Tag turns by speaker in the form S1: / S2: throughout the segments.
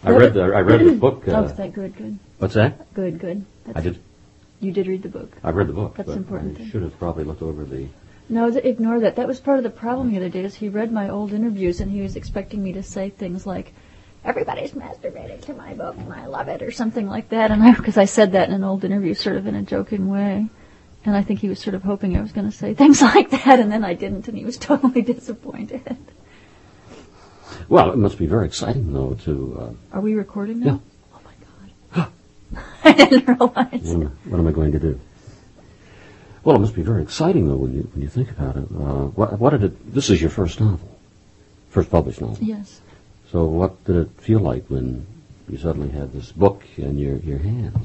S1: I read the book.
S2: Oh, thank good.
S1: What's that?
S2: Good.
S1: I did.
S2: You did read the book.
S1: I read the book.
S2: That's important.
S1: I should have probably looked over the...
S2: No, ignore that. That was part of the problem the other day, is he read my old interviews and he was expecting me to say things like, everybody's masturbating to my book and I love it, or something like that. And because I said that in an old interview sort of in a joking way. And I think he was sort of hoping I was going to say things like that, and then I didn't, and he was totally disappointed.
S1: Well, it must be very exciting, though, to...
S2: Are we recording now?
S1: Yeah.
S2: Oh, my God. I didn't realize.
S1: What am I going to do? Well, it must be very exciting, though, when you think about it. What did it... This is your first novel, first published novel.
S2: Yes.
S1: So what did it feel like when you suddenly had this book in your hands?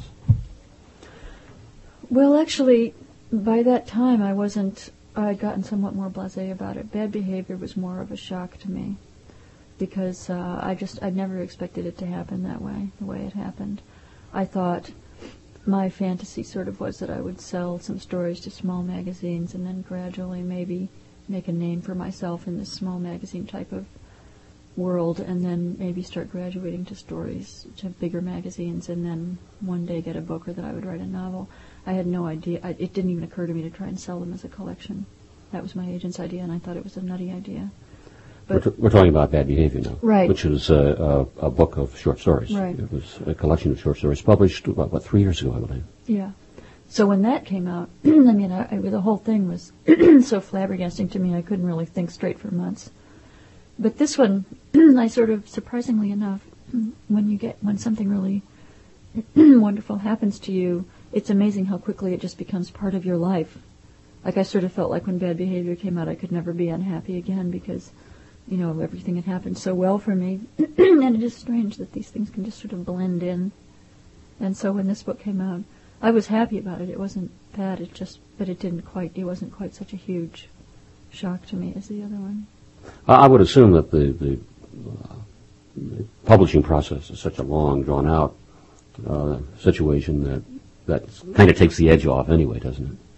S2: Well, actually, by that time I'd gotten somewhat more blasé about it. Bad Behavior was more of a shock to me because I'd never expected it to happen that way, the way it happened. I thought my fantasy sort of was that I would sell some stories to small magazines and then gradually maybe make a name for myself in this small magazine type of world, and then maybe start graduating to stories, to bigger magazines, and then one day get a book, or that I would write a novel. I had no idea. It didn't even occur to me to try and sell them as a collection. That was my agent's idea, and I thought it was a nutty idea. But
S1: we're talking about Bad Behavior now,
S2: right?
S1: Which is a book of short stories.
S2: Right.
S1: It was a collection of short stories published, what 3 years ago, I believe.
S2: Yeah. So when that came out, I mean, the whole thing was so flabbergasting to me, I couldn't really think straight for months. But this one, I sort of, surprisingly enough, when something really wonderful happens to you, it's amazing how quickly it just becomes part of your life. Like I sort of felt like when Bad Behavior came out, I could never be unhappy again because, everything had happened so well for me. And it is strange that these things can just sort of blend in. And so when this book came out, I was happy about it. It wasn't bad. It wasn't quite such a huge shock to me as the other one.
S1: I would assume that the publishing process is such a long, drawn-out situation that kind of takes the edge off anyway, doesn't it?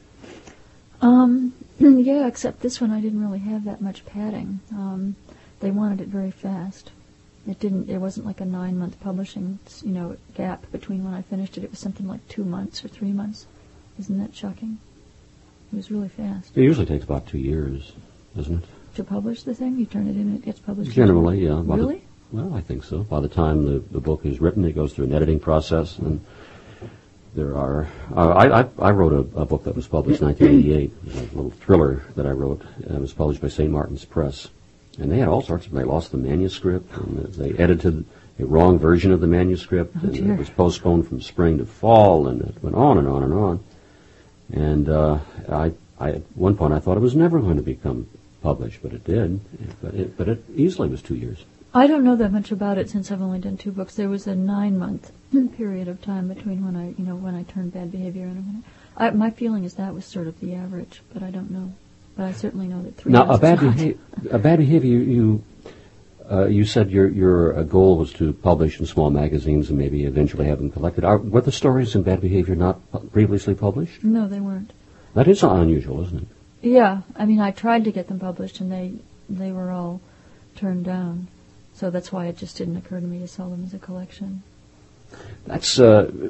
S2: Yeah, except this one I didn't really have that much padding. They wanted it very fast. It wasn't like a 9-month publishing, gap between when I finished it. It was something like 2 months or 3 months. Isn't that shocking? It was really fast.
S1: It usually takes about 2 years, doesn't it?
S2: To publish the thing? You turn it in and it gets published?
S1: Generally, yeah.
S2: Really?
S1: Well, I think so. By the time the book is written, it goes through an editing process, and there are... I wrote a book that was published in 1988. It was a little thriller that I wrote. It was published by St. Martin's Press. And they had all sorts of... They lost the manuscript, and they edited a wrong version of the manuscript, and it was postponed from spring to fall, and it went on and on and on. And I at one point I thought it was never going to become published, but it did. But it easily was 2 years.
S2: I don't know that much about it since I've only done 2 books. There was a 9-month period of time between when I turned Bad Behavior and my feeling is that was sort of the average, but I don't know. But I certainly know that 3 months.
S1: Now, a Bad Behavior, you said your goal was to publish in small magazines and maybe eventually have them collected. Were the stories in Bad Behavior not previously published?
S2: No, they weren't.
S1: That is unusual, isn't it?
S2: Yeah, I mean, I tried to get them published, and they were all turned down. So that's why it just didn't occur to me to sell them as a collection.
S1: That's.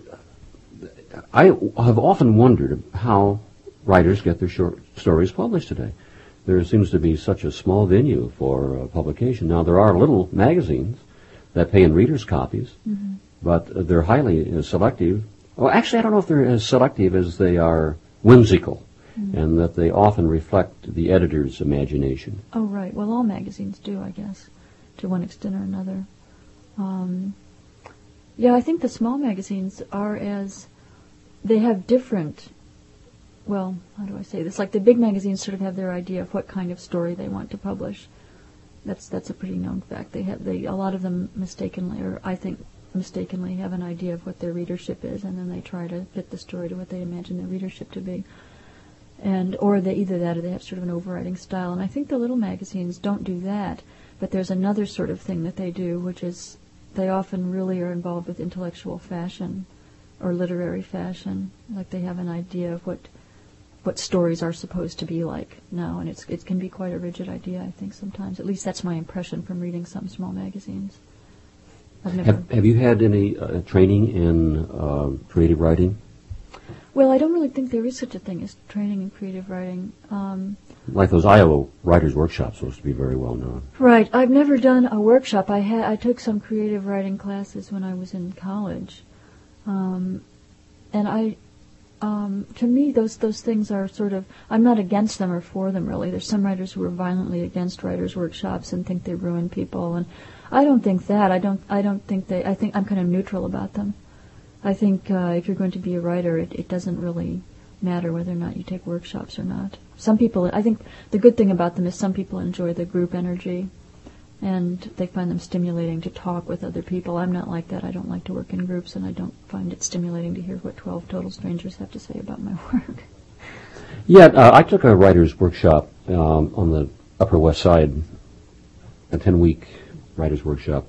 S1: I have often wondered how writers get their short stories published today. There seems to be such a small venue for publication. Now, there are little magazines that pay in readers' copies, but they're highly selective. Well, actually, I don't know if they're as selective as they are whimsical, and that they often reflect the editor's imagination.
S2: Oh, right. Well, all magazines do, I guess, to one extent or another. Yeah, I think the small magazines they have different, well, how do I say this? Like the big magazines sort of have their idea of what kind of story they want to publish. That's a pretty known fact. A lot of them mistakenly, or I think mistakenly, have an idea of what their readership is, and then they try to fit the story to what they imagine their readership to be. Or they have sort of an overriding style. And I think the little magazines don't do that, but there's another sort of thing that they do, which is they often really are involved with intellectual fashion or literary fashion. Like they have an idea of what stories are supposed to be like now, and it can be quite a rigid idea, I think, sometimes. At least that's my impression from reading some small magazines. I've never.
S1: Have you had any training in creative writing?
S2: Well, I don't really think there is such a thing as training in creative writing.
S1: Like those Iowa Writers' Workshops supposed to be very well known.
S2: Right. I've never done a workshop. I took some creative writing classes when I was in college, and to me, those things are sort of. I'm not against them or for them really. There's some writers who are violently against writers' workshops and think they ruin people, and I don't think that. I don't think they. I think I'm kind of neutral about them. I think if you're going to be a writer, it doesn't really matter whether or not you take workshops or not. Some people, I think the good thing about them is some people enjoy the group energy, and they find them stimulating to talk with other people. I'm not like that. I don't like to work in groups, and I don't find it stimulating to hear what 12 total strangers have to say about my work.
S1: Yeah, I took a writer's workshop on the Upper West Side, a 10-week writer's workshop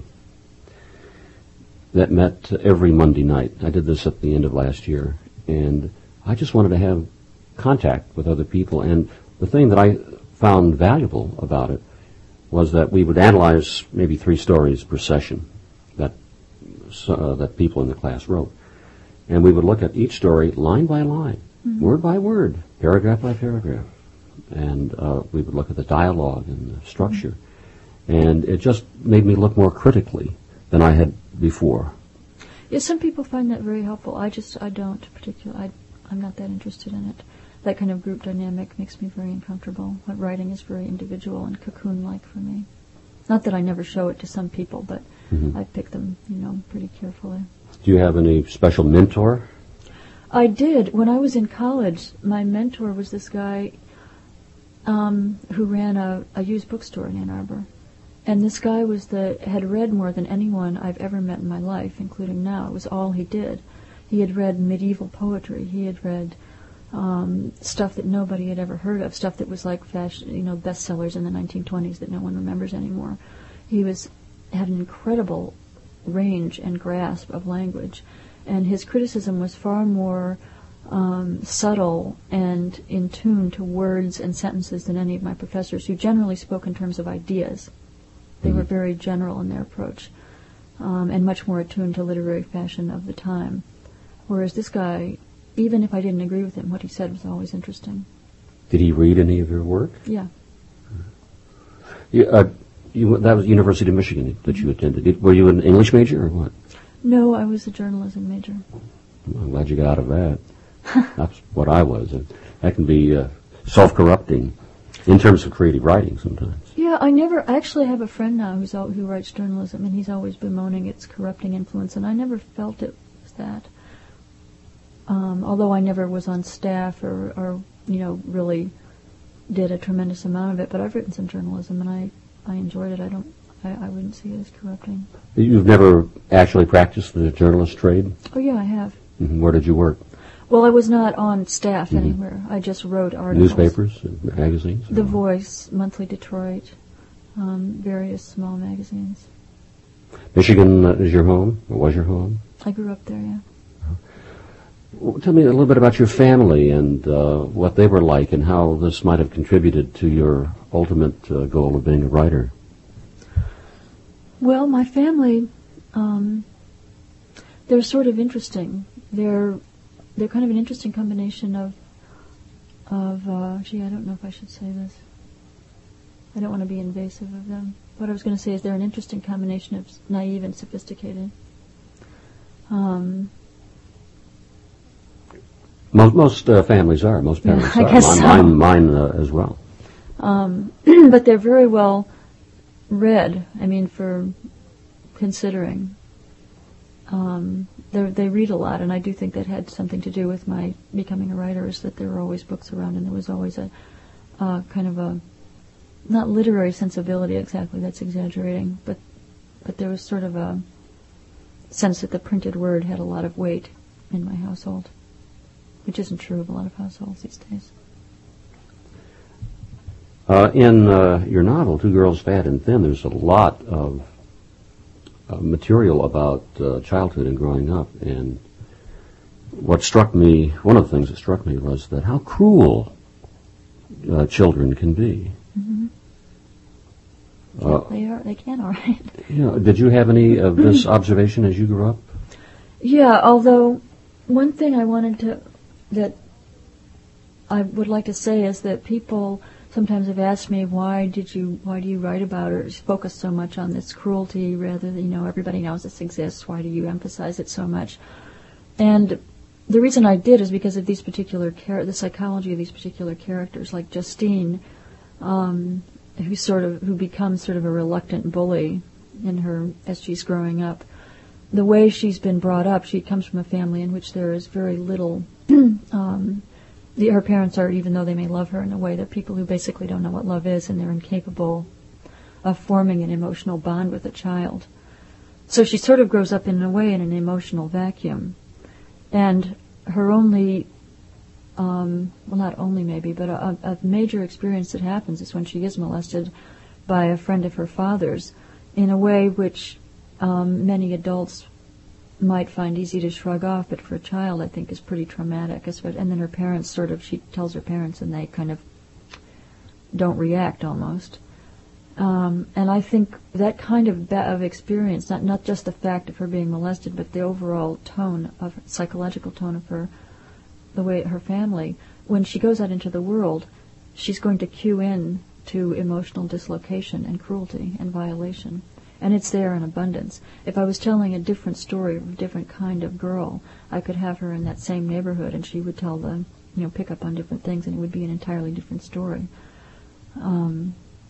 S1: that met every Monday night. I did this at the end of last year, and I just wanted to have contact with other people. And the thing that I found valuable about it was that we would analyze maybe 3 stories per session that people in the class wrote. And we would look at each story line by line, word by word, paragraph by paragraph. And we would look at the dialogue and the structure. And it just made me look more critically than I had before.
S2: Yeah, some people find that very helpful. I don't particularly. I'm not that interested in it. That kind of group dynamic makes me very uncomfortable. What writing is very individual and cocoon-like for me. Not that I never show it to some people, but I pick them, pretty carefully.
S1: Do you have any special mentor?
S2: I did. When I was in college, my mentor was this guy who ran a used bookstore in Ann Arbor. And this guy had read more than anyone I've ever met in my life, including now. It was all he did. He had read medieval poetry. He had read stuff that nobody had ever heard of, stuff that was like fashion, bestsellers in the 1920s that no one remembers anymore. He had an incredible range and grasp of language, and his criticism was far more subtle and in tune to words and sentences than any of my professors, who generally spoke in terms of ideas. They were very general in their approach, and much more attuned to literary fashion of the time. Whereas this guy, even if I didn't agree with him, what he said was always interesting.
S1: Did he read any of your work?
S2: Yeah.
S1: That was University of Michigan that you attended. Were you an English major or what?
S2: No, I was a journalism major.
S1: I'm glad you got out of that. That's what I was. That can be self-corrupting in terms of creative writing sometimes.
S2: Yeah, I actually have a friend now who writes journalism, and he's always bemoaning its corrupting influence, and I never felt it was that. Although I never was on staff or really did a tremendous amount of it, but I've written some journalism, and I enjoyed it. I wouldn't see it as corrupting.
S1: You've never actually practiced the journalist trade?
S2: Oh, yeah, I have.
S1: Where did you work?
S2: Well, I was not on staff anywhere. I just wrote articles.
S1: Newspapers, magazines?
S2: The Voice, Monthly Detroit, various small magazines.
S1: Michigan is your home, or was your home?
S2: I grew up there, yeah.
S1: Well, tell me a little bit about your family and what they were like and how this might have contributed to your ultimate goal of being a writer.
S2: Well, my family, they're sort of interesting. They're kind of an interesting combination of I don't know if I should say this. I don't want to be invasive of them. What I was going to say is they're an interesting combination of naive and sophisticated.
S1: Most families are. Most parents
S2: I
S1: are.
S2: guess so.
S1: Mine as well.
S2: But they're very well read. I mean, for considering. They read a lot, and I do think that had something to do with my becoming a writer, is that there were always books around, and there was always a kind of a, not literary sensibility exactly, that's exaggerating, but there was sort of a sense that the printed word had a lot of weight in my household, which isn't true of a lot of households these days.
S1: In your novel, Two Girls, Fat and Thin, there's a lot of material about childhood and growing up, and one of the things that struck me was that how cruel children can be.
S2: They can, all right.
S1: Did you have any of this observation as you grew up?
S2: Yeah, although one thing that I would like to say is that people sometimes have asked me, why do you write about or focus so much on this cruelty rather than, everybody knows this exists, why do you emphasize it so much? And the reason I did is because of these particular the psychology of these particular characters, like Justine, who becomes sort of a reluctant bully as she's growing up. The way she's been brought up, she comes from a family in which there is very little. Her parents are, even though they may love her in a way, they're people who basically don't know what love is, and they're incapable of forming an emotional bond with a child. So she sort of grows up in a way in an emotional vacuum. And her only, not only maybe, but a major experience that happens is when she is molested by a friend of her father's in a way which many adults might find easy to shrug off, but for a child I think is pretty traumatic. And then her parents she tells her parents and they kind of don't react almost. And I think that kind of experience, not just the fact of her being molested, but the overall psychological tone of her family, when she goes out into the world, she's going to cue in to emotional dislocation and cruelty and violation. And it's there in abundance. If I was telling a different story of a different kind of girl, I could have her in that same neighborhood and she would tell pick up on different things, and it would be an entirely different story. Do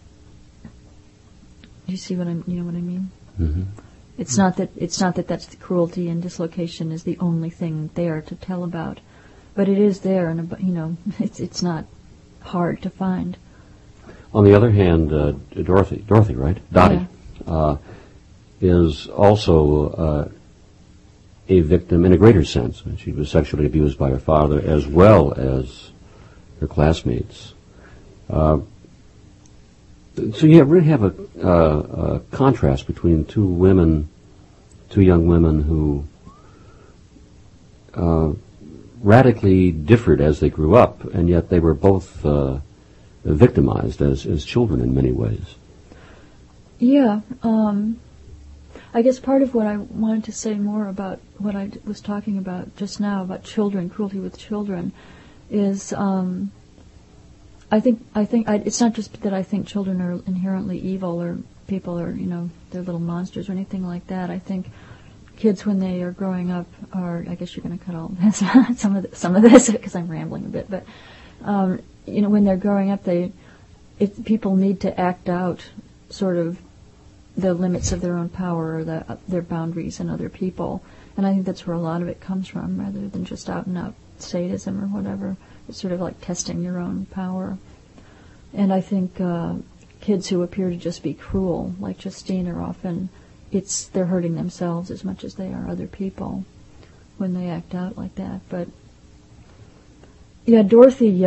S2: you see what what I mean?
S1: Mm-hmm.
S2: It's not that that's the cruelty and dislocation is the only thing there to tell about, but it is there, and it's not hard to find.
S1: On the other hand, Dorothy, right? Dottie.
S2: Yeah.
S1: Is also a victim in a greater sense. She was sexually abused by her father as well as her classmates. So you really have a contrast between two young women who radically differed as they grew up, and yet they were both victimized as children in many ways.
S2: Yeah, I guess part of what I wanted to say more about what I was talking about just now about children, cruelty with children, is I think it's not just that I think children are inherently evil or people are they're little monsters or anything like that. I think kids when they are growing up are, I guess you're going to cut all this, some of this because I'm rambling a bit, but when they're growing up, people need to act out sort of the limits of their own power or their boundaries in other people. And I think that's where a lot of it comes from, rather than just out and out sadism or whatever. It's sort of like testing your own power. And I think kids who appear to just be cruel, like Justine, are often, they're hurting themselves as much as they are other people when they act out like that. But yeah, Dorothy,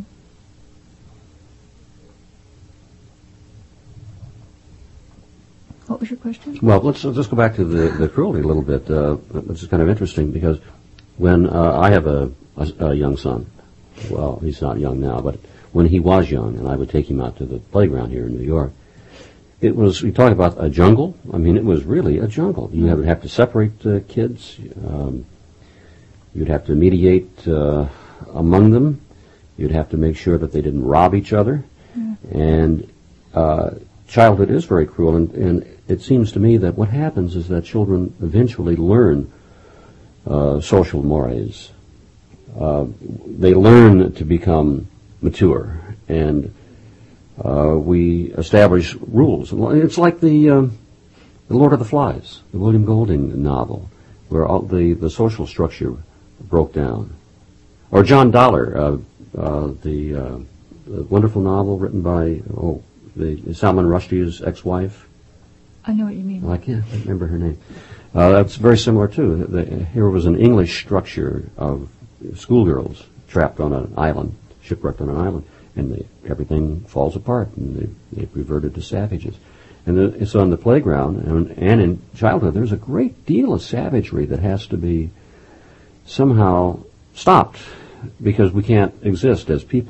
S2: what was your question?
S1: Well, let's just go back to the cruelty a little bit, which is kind of interesting because when I have a young son, well, he's not young now, but when he was young, and I would take him out to the playground here in New York, we talk about a jungle. I mean, it was really a jungle. You would have to separate kids. You'd have to mediate among them. You'd have to make sure that they didn't rob each other. And childhood is very cruel, and it seems to me that what happens is that children eventually learn social mores. They learn to become mature, and we establish rules. It's like the Lord of the Flies, the William Golding novel, where all the social structure broke down. Or John Dollar, the wonderful novel written by Salman Rushdie's ex-wife.
S2: I know what you mean.
S1: I can't remember her name. That's very similar too. Here was an English structure of schoolgirls trapped on an island, shipwrecked on an island, and everything falls apart, and they've reverted to savages. And it's on the playground, and in childhood, there's a great deal of savagery that has to be somehow stopped because we can't exist as people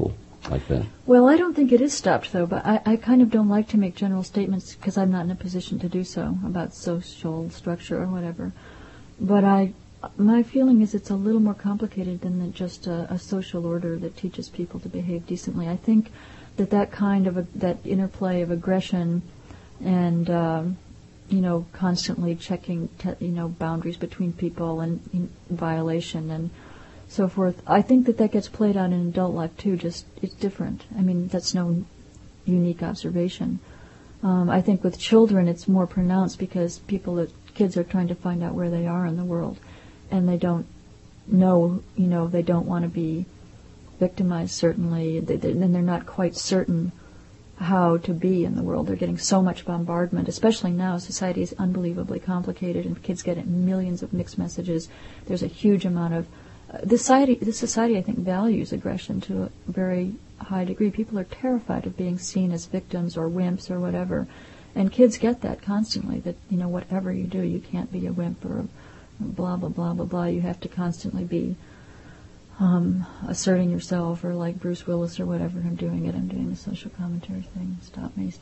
S1: like that?
S2: Well, I don't think it is stopped, though, but I kind of don't like to make general statements because I'm not in a position to do so about social structure or whatever. But my feeling is it's a little more complicated than just a social order that teaches people to behave decently. I think that kind of that interplay of aggression and constantly checking boundaries between people and violation and so forth. I think that gets played out in adult life too. Just it's different. I mean, that's no unique observation. I think with children it's more pronounced because kids are trying to find out where they are in the world, and they don't know. They don't want to be victimized. Certainly, and they're not quite certain how to be in the world. They're getting so much bombardment, especially now. Society is unbelievably complicated, and kids get millions of mixed messages. There's a huge amount of this society, I think, values aggression to a very high degree. People are terrified of being seen as victims or wimps or whatever, and kids get that constantly. That whatever you do, you can't be a wimp or a blah blah blah blah blah. You have to constantly be asserting yourself, or like Bruce Willis or whatever. I'm doing the social commentary thing. Stop me.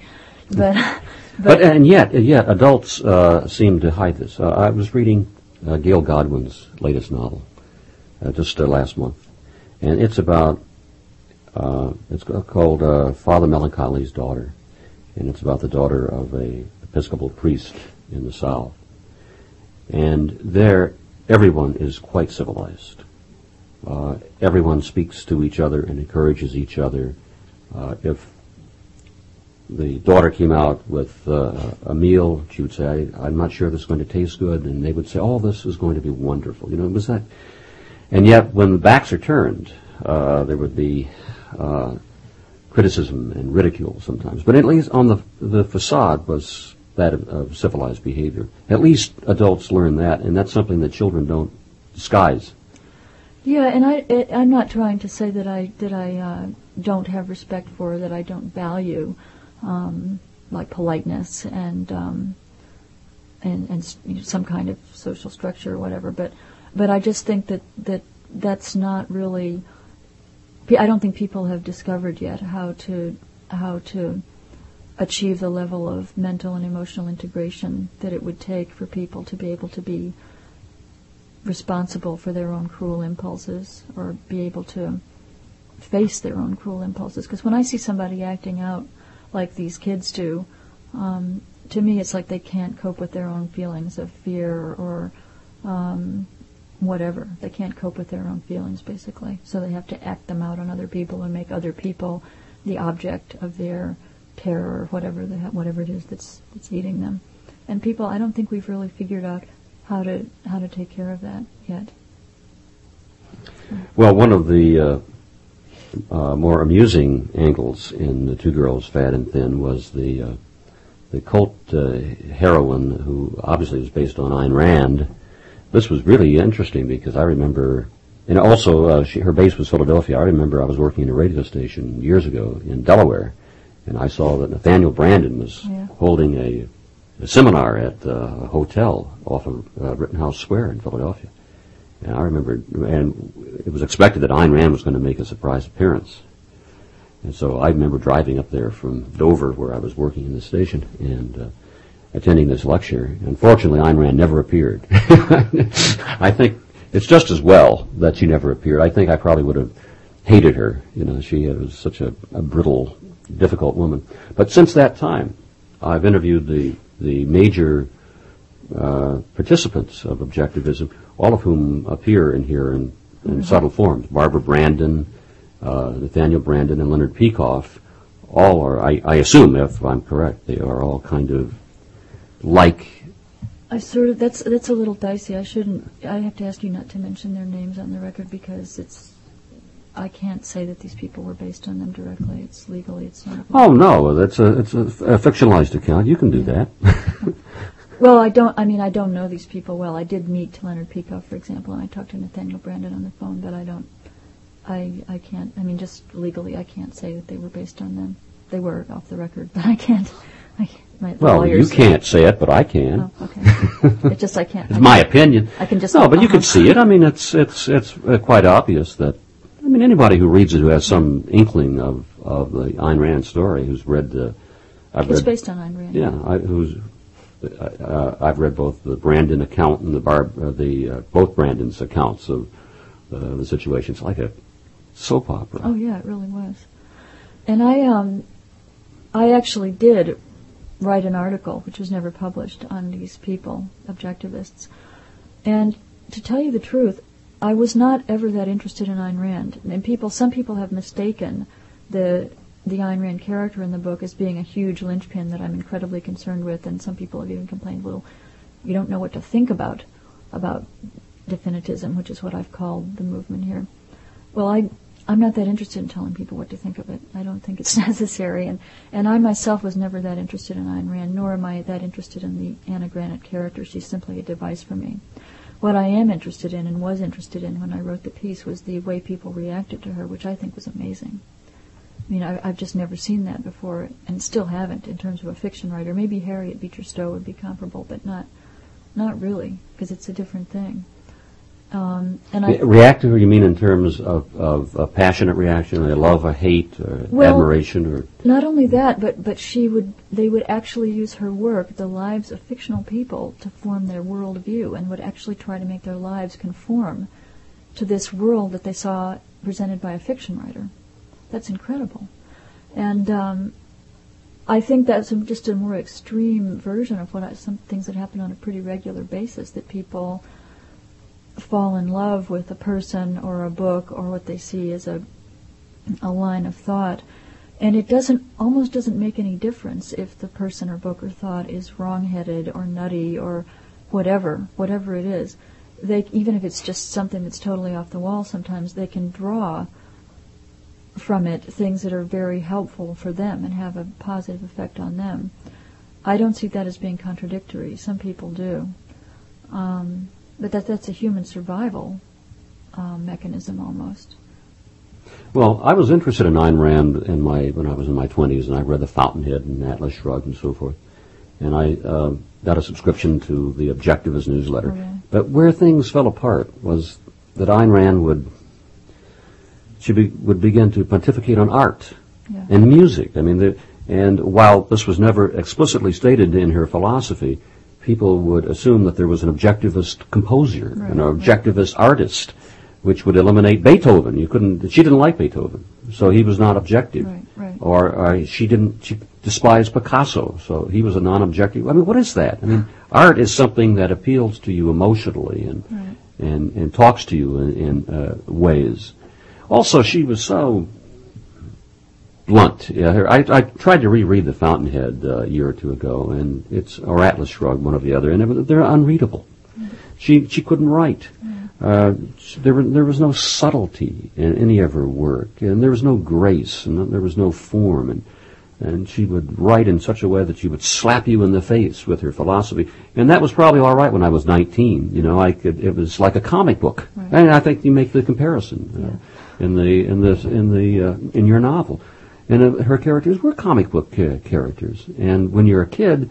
S1: And yet adults seem to hide this. I was reading Gail Godwin's latest novel just last month, and it's about it's called Father Melancholy's Daughter, and it's about the daughter of a Episcopal priest in the South, and there everyone is quite civilized. Everyone speaks to each other and encourages each other. If the daughter came out with a meal, she would say, "I'm not sure this is going to taste good," and they would say, "Oh, this is going to be wonderful." It was that. And yet, when the backs are turned, there would be criticism and ridicule sometimes. But at least on the facade was that of civilized behavior. At least adults learn that, and that's something that children don't disguise.
S2: Yeah, and I'm not trying to say that I don't have respect for, that I don't value, like politeness and some kind of social structure or whatever. But I just think that's not really. I don't think people have discovered yet how to achieve the level of mental and emotional integration that it would take for people to be able to be responsible for their own cruel impulses, or be able to face their own cruel impulses. Because when I see somebody acting out like these kids do, to me it's like they can't cope with their own feelings of fear or whatever. They can't cope with their own feelings, basically. So they have to act them out on other people and make other people the object of their terror or whatever it is that's eating them. And people, I don't think we've really figured out how to take care of that yet.
S1: Well, one of the more amusing angles in The Two Girls, Fat and Thin, was the cult heroine, who obviously was based on Ayn Rand. This was really interesting because I remember, and also her base was Philadelphia. I remember I was working in a radio station years ago in Delaware, and I saw that Nathaniel Branden was holding a seminar at a hotel off of Rittenhouse Square in Philadelphia. And I remember, and it was expected that Ayn Rand was going to make a surprise appearance. And so I remember driving up there from Dover, where I was working in the station, and attending this lecture. Unfortunately, Ayn Rand never appeared. I think it's just as well that she never appeared. I think I probably would have hated her. She was such a brittle, difficult woman. But since that time, I've interviewed the major participants of objectivism, all of whom appear in here in subtle forms. Barbara Branden, Nathaniel Branden, and Leonard Peikoff. All are, I assume, if I'm correct, they are all kind of like.
S2: That's a little dicey. I have to ask you not to mention their names on the record because I can't say that these people were based on them directly. It's legally, it's not.
S1: Oh no, it's a fictionalized account. You can do that.
S2: Well, I don't know these people well. I did meet Leonard Peikoff, for example, and I talked to Nathaniel Branden on the phone, but I can't, just legally I can't say that they were based on them. They were off the record, but I can't.
S1: Well, you can't say it, but I can.
S2: Oh, okay. It's just I can't.
S1: It's my opinion.
S2: I can just.
S1: No, but you can see it. It's quite obvious that mean, anybody who reads it who has some inkling of the Ayn Rand story, who's read
S2: it's based on Ayn Rand.
S1: Yeah, I've read both the Brandon account and both Brandon's accounts of the situation. It's like a soap opera.
S2: Oh yeah, it really was. And I actually did write an article, which was never published, on these people, objectivists. And to tell you the truth, I was not ever that interested in Ayn Rand. And some people have mistaken the Ayn Rand character in the book as being a huge linchpin that I'm incredibly concerned with, and some people have even complained, well, you don't know what to think about definitism, which is what I've called the movement here. Well, I'm not that interested in telling people what to think of it. I don't think it's necessary, and I myself was never that interested in Ayn Rand, nor am I that interested in the Anna Granite character. She's simply a device for me. What I am interested in, and was interested in when I wrote the piece, was the way people reacted to her, which I think was amazing. I mean, I've just never seen that before, and still haven't in terms of a fiction writer. Maybe Harriet Beecher Stowe would be comparable, but not really, because it's a different thing.
S1: React to her, you mean in terms of a passionate reaction, a love, a hate, or admiration, or
S2: not only that, but they would actually use her work, the lives of fictional people, to form their worldview, and would actually try to make their lives conform to this world that they saw presented by a fiction writer. That's incredible, and I think that's just a more extreme version of some things that happen on a pretty regular basis, that people fall in love with a person or a book or what they see as a line of thought, and it almost doesn't make any difference if the person or book or thought is wrong-headed or nutty or whatever it is. Even if it's just something that's totally off the wall, sometimes they can draw from it things that are very helpful for them and have a positive effect on them. I don't see that as being contradictory. Some people do. But that's a human survival mechanism almost.
S1: Well, I was interested in Ayn Rand when I was in my 20s, and I read The Fountainhead and Atlas Shrugged and so forth. And I got a subscription to the Objectivist newsletter. Okay. But where things fell apart was that Ayn Rand would begin to pontificate on art and music. I mean, and while this was never explicitly stated in her philosophy, people would assume that there was an objectivist composer, an objectivist artist, which would eliminate Beethoven. She didn't like Beethoven, so he was not objective.
S2: Right.
S1: Or she despised Picasso, so he was a non-objective. I mean, what is that? I mean, art is something that appeals to you emotionally and talks to you in ways. Also, she was so blunt. Yeah, I tried to reread The Fountainhead a year or two ago, or Atlas Shrugged, one or the other, and they're unreadable. She couldn't write. There was no subtlety in any of her work, and there was no grace, and there was no form, and she would write in such a way that she would slap you in the face with her philosophy, and that was probably all right when I was 19. You know, it was like a comic book, and I think you make the comparison in your novel. And her characters were comic book characters. And when you're a kid,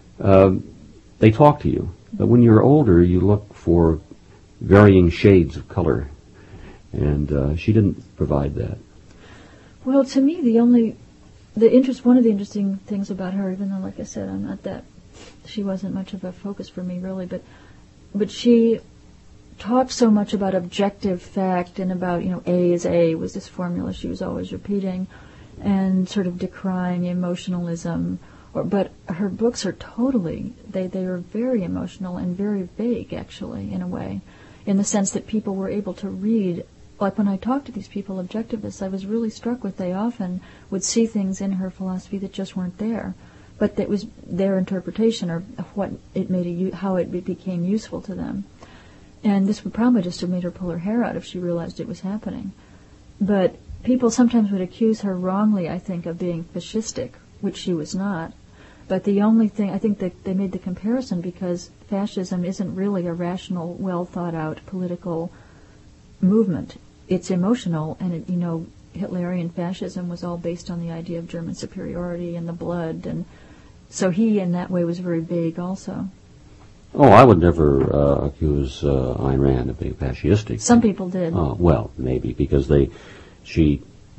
S1: they talk to you. But when you're older, you look for varying shades of color. And she didn't provide that.
S2: Well, to me, one of the interesting things about her, even though, like I said, she wasn't much of a focus for me, really, but she talked so much about objective fact and about, A is A was this formula she was always repeating, and sort of decrying emotionalism. But her books are they are very emotional and very vague, actually, in a way, in the sense that people were able to read. Like when I talked to these people, objectivists, I was really struck with they often would see things in her philosophy that just weren't there, but that was their interpretation of what it made, how it became useful to them. And this would probably just have made her pull her hair out if she realized it was happening. But people sometimes would accuse her wrongly, I think, of being fascistic, which she was not. But the only thing, I think that they made the comparison because fascism isn't really a rational, well-thought-out political movement. It's emotional, and Hitlerian fascism was all based on the idea of German superiority and the blood, and so he, in that way, was very vague also.
S1: Oh, I would never accuse Ayn Rand of being fascistic.
S2: Some people did.
S1: Well, maybe because she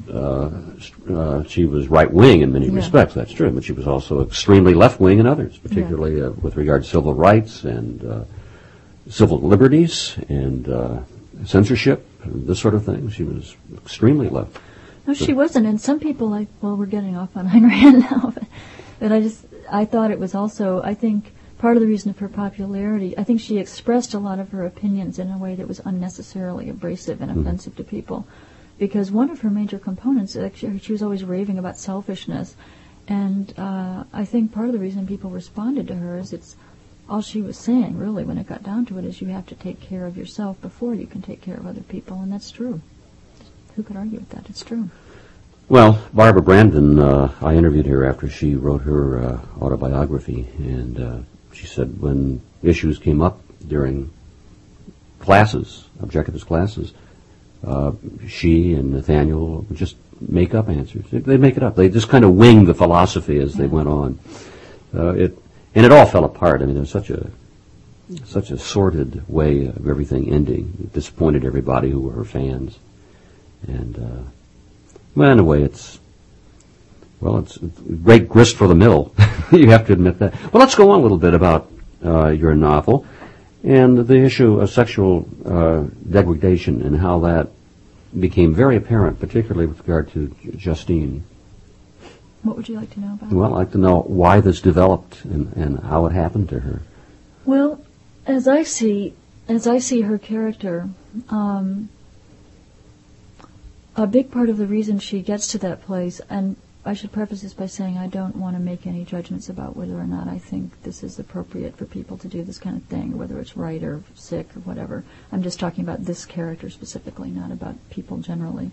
S1: was right-wing in many respects, that's true, but she was also extremely left-wing in others, particularly with regard to civil rights and civil liberties and censorship, this sort of thing. She was extremely left.
S2: No, she wasn't, and some people we're getting off on Ayn Rand now, but I thought it was also, I think, part of the reason of her popularity. I think she expressed a lot of her opinions in a way that was unnecessarily abrasive and offensive to people. Because one of her major components, actually, she was always raving about selfishness, and I think part of the reason people responded to her is it's all she was saying, really, when it got down to it, is you have to take care of yourself before you can take care of other people, and that's true. Who could argue with that? It's true.
S1: Well, Barbara Brandon, I interviewed her after she wrote her autobiography, and she said when issues came up during classes, objectivist classes, she and Nathaniel would just make up answers. They'd make it up. They just kind of winged the philosophy as they went on. And it all fell apart. I mean, there was such a sordid way of everything ending. It disappointed everybody who were her fans. And, well, in a way, it's great grist for the mill. You have to admit that. Well, let's go on a little bit about your novel and the issue of sexual degradation and how that became very apparent, particularly with regard to Justine.
S2: What would you like to know about?
S1: Well, I'd like to know why this developed and how it happened to her.
S2: Well, as I see her character, a big part of the reason she gets to that place, and I should preface this by saying I don't want to make any judgments about whether or not I think this is appropriate for people to do this kind of thing, or whether it's right or sick or whatever. I'm just talking about this character specifically, not about people generally.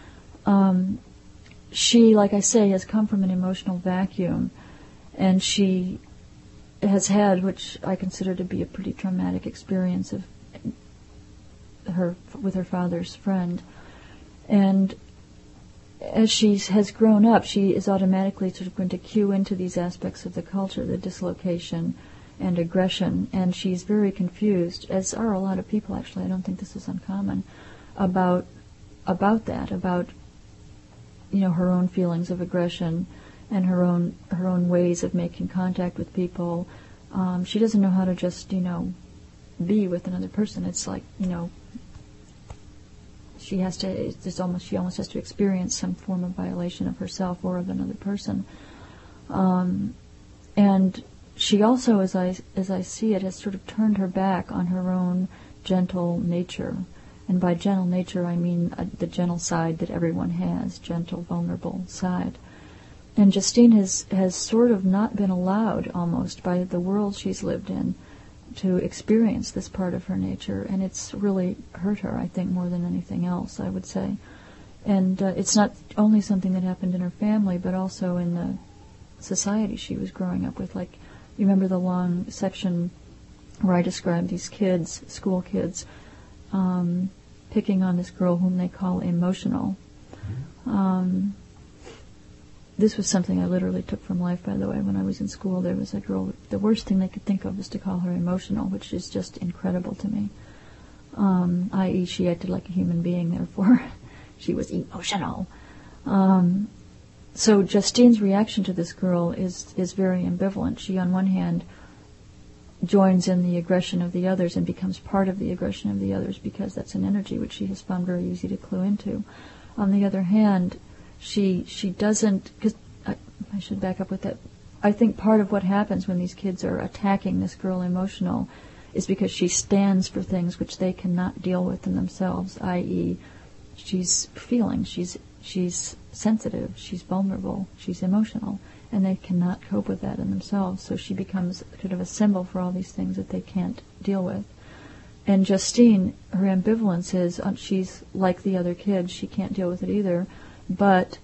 S2: She, like I say, has come from an emotional vacuum, and she has had, which I consider to be a pretty traumatic experience of with her father's friend. And as she has grown up, she is automatically sort of going to cue into these aspects of the culture, the dislocation and aggression, and she's very confused, as are a lot of people, actually. I don't think this is uncommon, about that, about her own feelings of aggression and her own ways of making contact with people. She doesn't know how to just be with another person. It's like she almost has to experience some form of violation of herself or of another person. And she also, as I see it, has sort of turned her back on her own gentle nature. And by gentle nature, I mean the gentle side that everyone has, gentle, vulnerable side. And Justine has sort of not been allowed, almost, by the world she's lived in, to experience this part of her nature, and it's really hurt her, I think, more than anything else, I would say. And it's not only something that happened in her family, but also in the society she was growing up with. Like, you remember the long section where I described these kids, school kids, picking on this girl whom they call emotional. This was something I literally took from life, by the way. When I was in school, there was a girl, the worst thing they could think of was to call her emotional, which is just incredible to me. I.e., she acted like a human being, therefore she was emotional. So Justine's reaction to this girl is very ambivalent. She, on one hand, joins in the aggression of the others and becomes part of the aggression of the others because that's an energy which she has found very easy to clue into. On the other hand, she doesn't, because I should back up with that. I think part of what happens when these kids are attacking this girl emotional is because she stands for things which they cannot deal with in themselves, i.e., she's feeling, she's sensitive, she's vulnerable, she's emotional, and they cannot cope with that in themselves. So she becomes kind of a symbol for all these things that they can't deal with. And Justine, her ambivalence is she's like the other kids, she can't deal with it either, but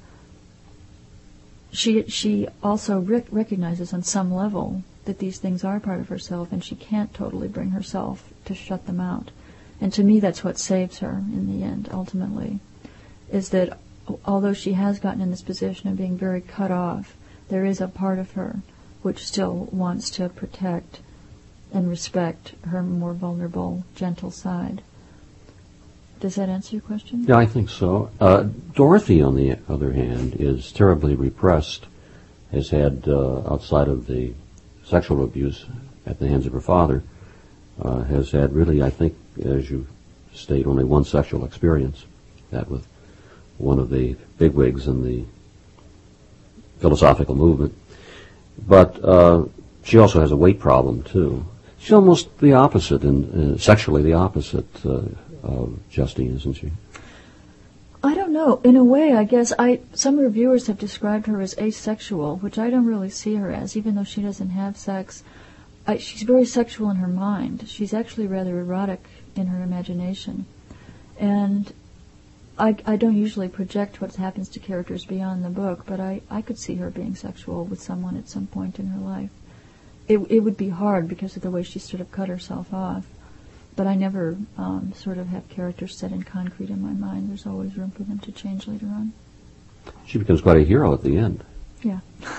S2: she also recognizes on some level that these things are part of herself, and she can't totally bring herself to shut them out. And to me, that's what saves her in the end, ultimately, is that although she has gotten in this position of being very cut off, there is a part of her which still wants to protect and respect her more vulnerable, gentle side. Does that answer your question?
S1: Yeah, I think so. Dorothy, on the other hand, is terribly repressed, has had, outside of the sexual abuse at the hands of her father, has had really, I think, as you state, only one sexual experience, that with one of the bigwigs in the philosophical movement. But she also has a weight problem, too. She's almost the opposite, and sexually the opposite of Justine, isn't she?
S2: I don't know. In a way, I guess some reviewers have described her as asexual, which I don't really see her as, even though she doesn't have sex. She's very sexual in her mind. She's actually rather erotic in her imagination. And I don't usually project what happens to characters beyond the book, but I could see her being sexual with someone at some point in her life. It would be hard because of the way she sort of cut herself off. But I never sort of have characters set in concrete in my mind. There's always room for them to change later on.
S1: She becomes quite a hero at the end.
S2: Yeah.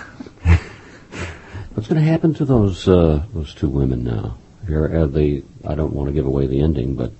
S1: What's going to happen to those two women now? I don't want to give away the ending, but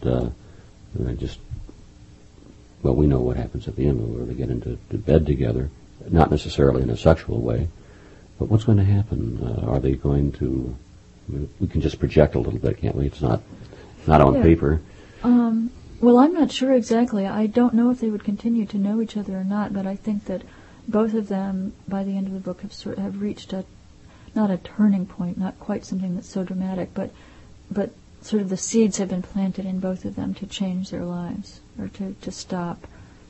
S1: we know what happens at the end where they get into bed together, not necessarily in a sexual way. But what's going to happen? Are they going to? We can just project a little bit, can't we? It's not on paper.
S2: Well, I'm not sure exactly. I don't know if they would continue to know each other or not, but I think that both of them, by the end of the book, have reached not a turning point, not quite something that's so dramatic, but sort of the seeds have been planted in both of them to change their lives, or to stop,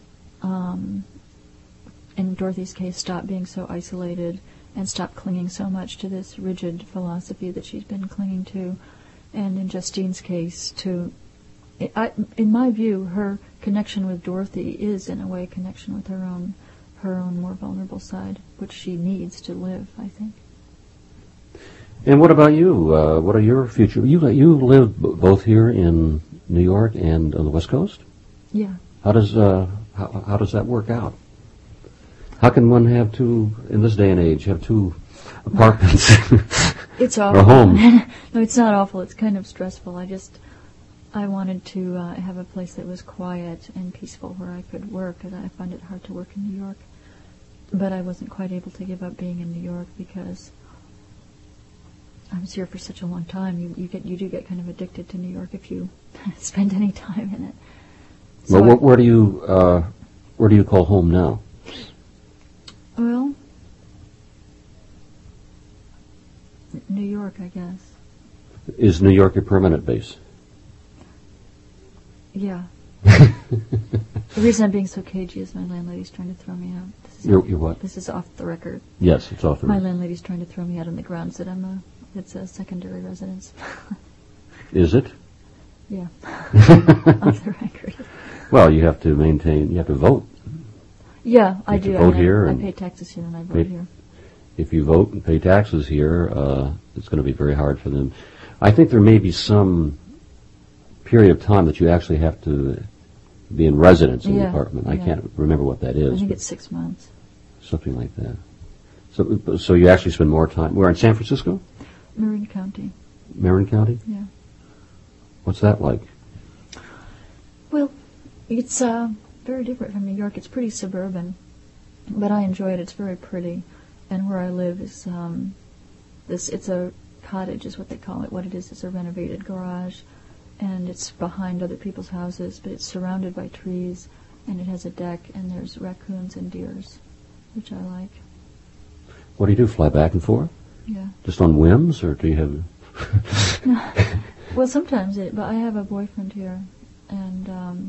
S2: in Dorothy's case, stop being so isolated and stop clinging so much to this rigid philosophy that she's been clinging to. And in Justine's case, in my view, her connection with Dorothy is, in a way, a connection with her own more vulnerable side, which she needs to live, I think.
S1: And what about you? What are your future? You live both here in New York and on the West Coast?
S2: Yeah.
S1: How does that work out? How can one have in this day and age, have two apartments?
S2: It's awful.
S1: Or home?
S2: No, it's not awful. It's kind of stressful. I wanted to have a place that was quiet and peaceful where I could work, because I find it hard to work in New York. But I wasn't quite able to give up being in New York because I was here for such a long time. You do get kind of addicted to New York if you spend any time in it. So
S1: well, where do you call home now?
S2: Well, New York, I guess.
S1: Is New York your permanent base?
S2: Yeah. The reason I'm being so cagey is my landlady's trying to throw me out.
S1: You're what?
S2: This is off the record.
S1: Yes, it's off the record.
S2: My landlady's trying to throw me out on the grounds that it's a secondary residence.
S1: Is it?
S2: Yeah. Off the record.
S1: Well, you have to vote.
S2: Yeah, I do.
S1: Vote here.
S2: I pay taxes here and I vote here.
S1: If you vote and pay taxes here, it's going to be very hard for them. I think there may be some period of time that you actually have to be in residence in the apartment. I can't remember what that is.
S2: I think it's 6 months.
S1: Something like that. So you actually spend more time. We're in San Francisco?
S2: Marin County.
S1: Marin County?
S2: Yeah.
S1: What's that like?
S2: Well, it's very different from New York. It's pretty suburban, but I enjoy it. It's very pretty. And where I live is it's a cottage is what they call it. What it is a renovated garage, and it's behind other people's houses, but it's surrounded by trees, and it has a deck, and there's raccoons and deers, which I like.
S1: What do you do, fly back and forth?
S2: Yeah.
S1: Just on whims, or do you have...
S2: No. Well, sometimes but I have a boyfriend here, and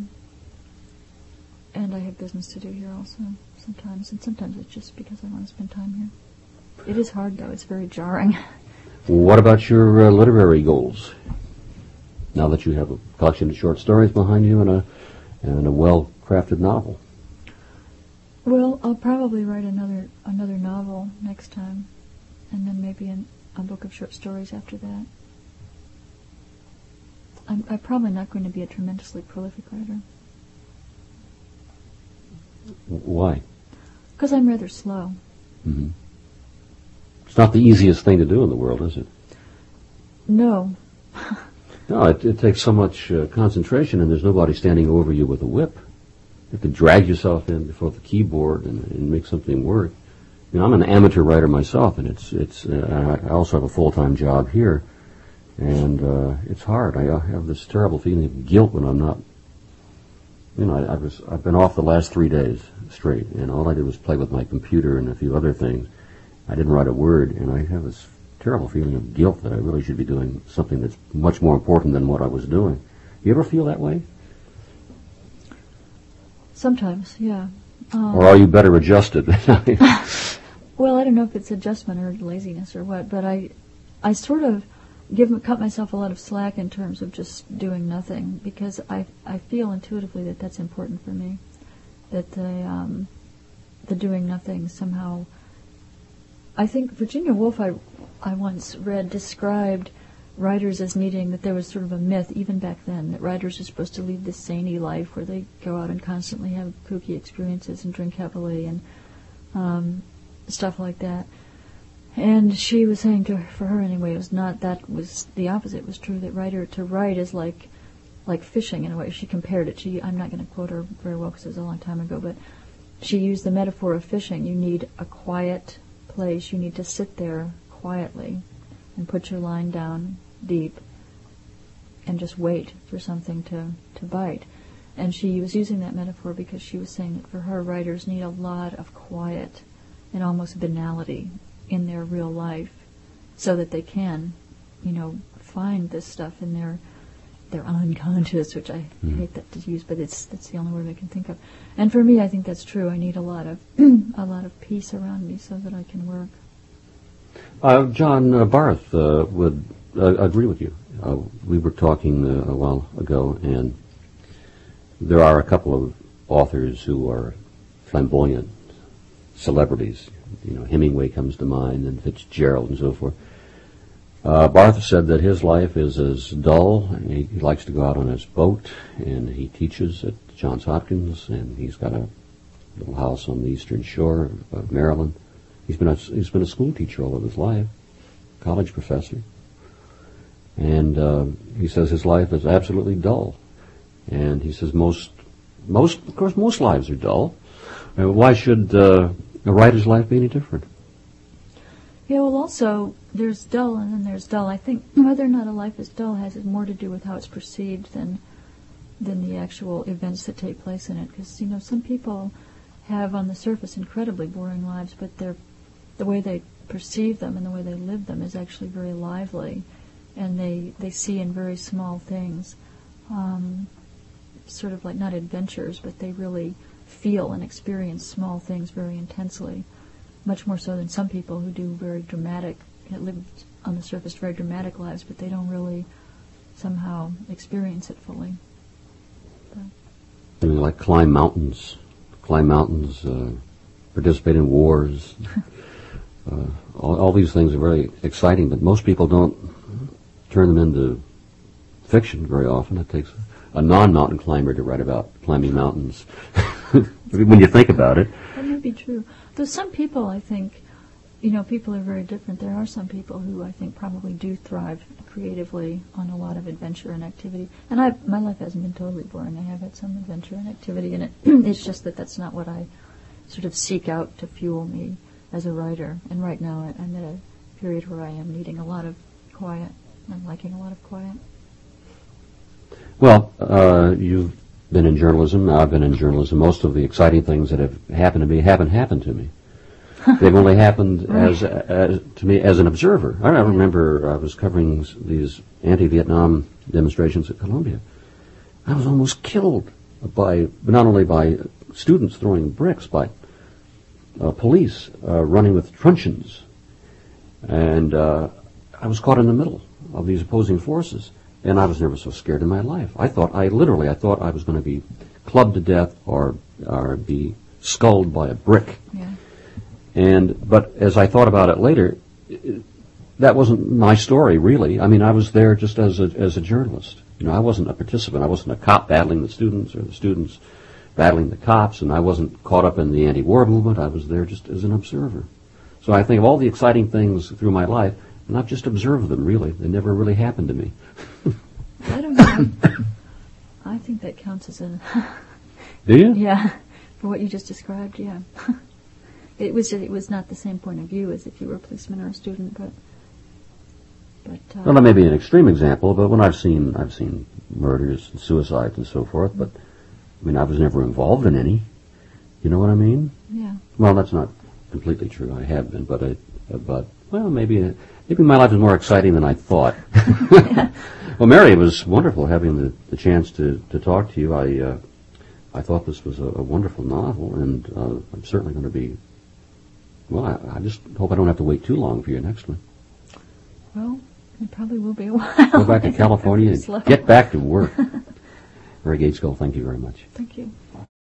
S2: I have business to do here also sometimes, and sometimes it's just because I want to spend time here. It is hard, though. It's very jarring.
S1: What about your literary goals? Now that you have a collection of short stories behind you and a well-crafted novel.
S2: Well, I'll probably write another novel next time, and then maybe a book of short stories after that. I'm probably not going to be a tremendously prolific writer.
S1: Why?
S2: Because I'm rather slow.
S1: Mm-hmm. It's not the easiest thing to do in the world, is it?
S2: No,
S1: No, it takes so much concentration, and there's nobody standing over you with a whip. You have to drag yourself in before the keyboard and make something work. You know, I'm an amateur writer myself, and I also have a full-time job here, and it's hard. I have this terrible feeling of guilt when I'm not. You know, I've been off the last 3 days straight, and all I did was play with my computer and a few other things. I didn't write a word, and I have this terrible feeling of guilt that I really should be doing something that's much more important than what I was doing. You ever feel that way?
S2: Sometimes, yeah.
S1: Or are you better adjusted?
S2: Well, I don't know if it's adjustment or laziness or what, but I sort of cut myself a lot of slack in terms of just doing nothing, because I feel intuitively that that's important for me, that the doing nothing somehow. I think Virginia Woolf, I once read, described writers as needing, that there was sort of a myth even back then that writers are supposed to lead this zany life where they go out and constantly have kooky experiences and drink heavily and stuff like that. And she was saying for her anyway, it was not, that was the opposite. It was true that to write is like fishing in a way. She compared it. I'm not going to quote her very well because it was a long time ago, but she used the metaphor of fishing. You need a quiet place. You need to sit there quietly and put your line down deep and just wait for something to bite. And she was using that metaphor because she was saying that for her, writers need a lot of quiet and almost banality in their real life so that they can, find this stuff in their unconscious, which I hate that to use, but that's the only word I can think of. And for me, I think that's true. I need a lot of peace around me so that I can work.
S1: John Barth would agree with you. We were talking a while ago, and there are a couple of authors who are flamboyant celebrities. Hemingway comes to mind, and Fitzgerald, and so forth. Barth said that his life is as dull. He likes to go out on his boat, and he teaches at Johns Hopkins, and he's got a little house on the eastern shore of Maryland. He's been a school teacher all of his life, college professor, and he says his life is absolutely dull. And he says most lives are dull. Why should a writer's life be any different?
S2: Yeah, well, also, there's dull and then there's dull. I think whether or not a life is dull has more to do with how it's perceived than the actual events that take place in it. Because, some people have on the surface incredibly boring lives, but the way they perceive them and the way they live them is actually very lively. And they see in very small things, sort of like not adventures, but they really feel and experience small things very intensely. Much more so than some people who do very dramatic, live on the surface very dramatic lives, but they don't really somehow experience it fully.
S1: Like climb mountains, participate in wars. All these things are very exciting, but most people don't turn them into fiction very often. It takes a non-mountain climber to write about climbing mountains. When you think about it.
S2: That may be true. Though some people, I think, people are very different. There are some people who I think probably do thrive creatively on a lot of adventure and activity. And my life hasn't been totally boring. I have had some adventure and activity in it. It's just that that's not what I sort of seek out to fuel me as a writer. And right now I'm at a period where I am needing a lot of quiet. I'm liking a lot of quiet.
S1: Well, you've been in journalism. I've been in journalism. Most of the exciting things that have happened to me haven't happened to me. They've only happened as to me as an observer. I remember I was covering these anti-Vietnam demonstrations at Columbia. I was almost killed not only by students throwing bricks, by police running with truncheons. And I was caught in the middle of these opposing forces. And I was never so scared in my life. I thought I was going to be clubbed to death or be sculled by a brick.
S2: Yeah.
S1: But as I thought about it later, that wasn't my story really. I mean, I was there just as a journalist. I wasn't a participant. I wasn't a cop battling the students or the students battling the cops, and I wasn't caught up in the anti-war movement. I was there just as an observer. So I think of all the exciting things through my life, and I've just observed them, really. They never really happened to me.
S2: I don't know. I think that counts as a...
S1: Do you?
S2: Yeah, for what you just described, yeah. It was not the same point of view as if you were a policeman or a student, but
S1: Well, that may be an extreme example, but when I've seen murders and suicides and so forth, but I mean, I was never involved in any. You know what I mean?
S2: yeah.
S1: Well, that's not completely true. I have been, but well, maybe my life is more exciting than I thought. Well, Mary, it was wonderful having the chance to talk to you. I thought this was a wonderful novel, and I'm certainly going to be. Well, I just hope I don't have to wait too long for your next one.
S2: Well, it probably will be a while.
S1: Go back to California
S2: Slow.
S1: and get back to work. Mary Gaitskell, thank you very much.
S2: Thank you.